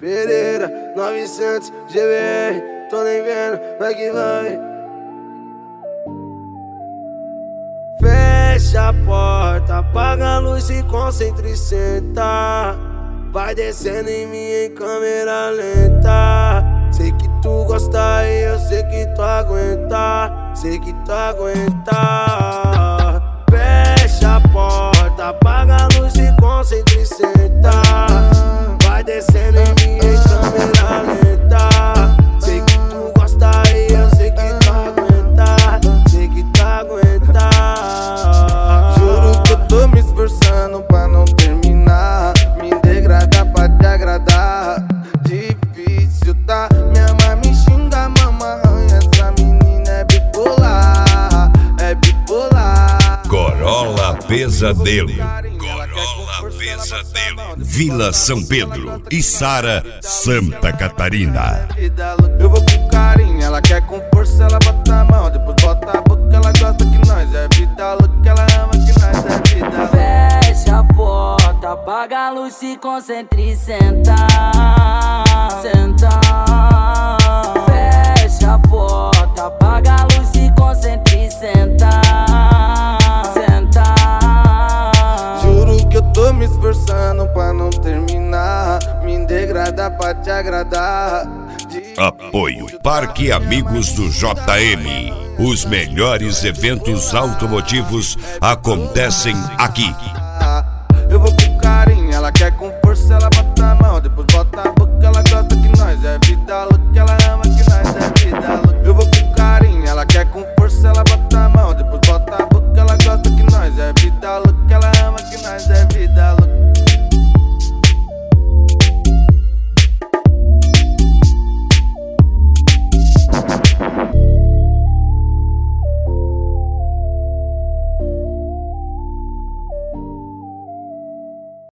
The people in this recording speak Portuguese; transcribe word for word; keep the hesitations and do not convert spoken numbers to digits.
Pereira, novecentos G B R, tô nem vendo, vai que vai. Fecha a porta, apaga a luz, se concentra e senta. Vai descendo em mim em câmera lenta. Sei que tu gosta e eu sei que tu aguenta. Sei que tu aguenta. Fecha a porta, apaga a luz, se concentra e senta. Vai descendo em mim em câmera lenta. Sei que tu gosta e eu sei que tu aguenta. Sei que tu aguenta. Juro que eu tô me esforçando pra não terminar. Me degradar pra te agradar. Difícil, tá? Minha mãe me xinga, mama arranha. Essa menina é bipolar, é bipolar. Corolla Pesadelo. Corolla Pesadelo. Vila São Pedro, Içara, Santa Catarina. Eu vou com carinho, ela quer com força, ela bota a mão, depois bota a boca, ela gosta que nós é vida louca, ela ama que nós é vida. Fecha a porta, apaga a luz, se concentra e senta. Senta. Fecha a porta, apaga a luz, se concentra e senta. Senta. Juro que eu tô me esforçando pra não terminar. Me degradar pra te agradar. Apoio Parque Amigos do J M. Os melhores eventos automotivos acontecem aqui. Eu vou com carinho, ela quer com força, ela bota a mão, depois bota a